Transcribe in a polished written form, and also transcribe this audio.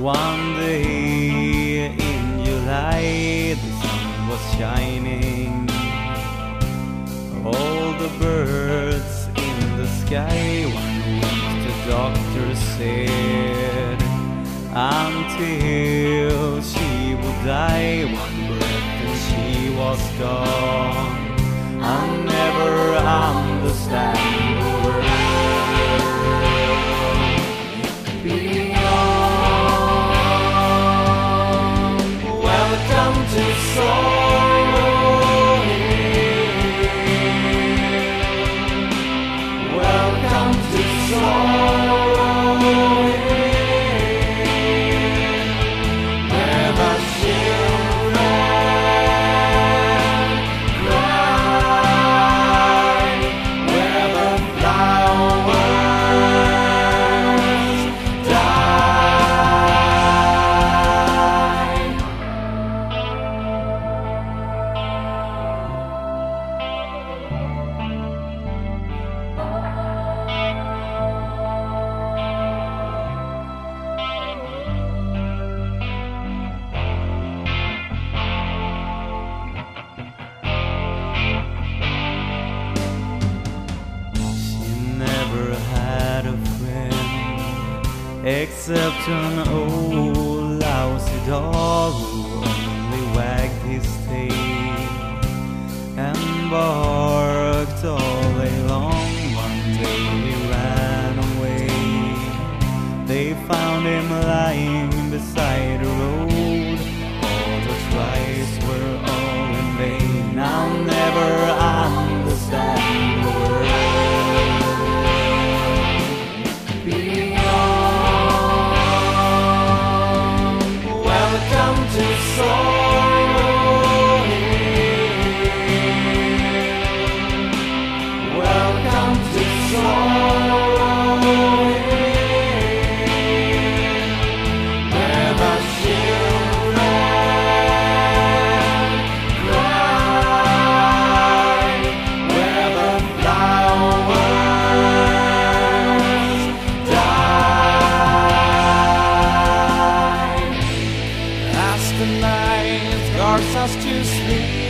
One day in July, the sun was shining. All the birds in the sky, one week the doctor said, until she would die, one breath and she was gone. I'll never understand the world beyond. Welcome to sorrow here. Welcome to sorrow here. Where the children cry, where the flowers die. She never had a friend except an old lousy dog who only wagged his tail and barked all day long. One day he ran away. They found him lying beside the road. All the tries were all in vain. I'll never understand the world beyond. Welcome to sorrow here. Welcome to sorrow here. Where the children cry, where the flowers die. As the night guards us to sleep,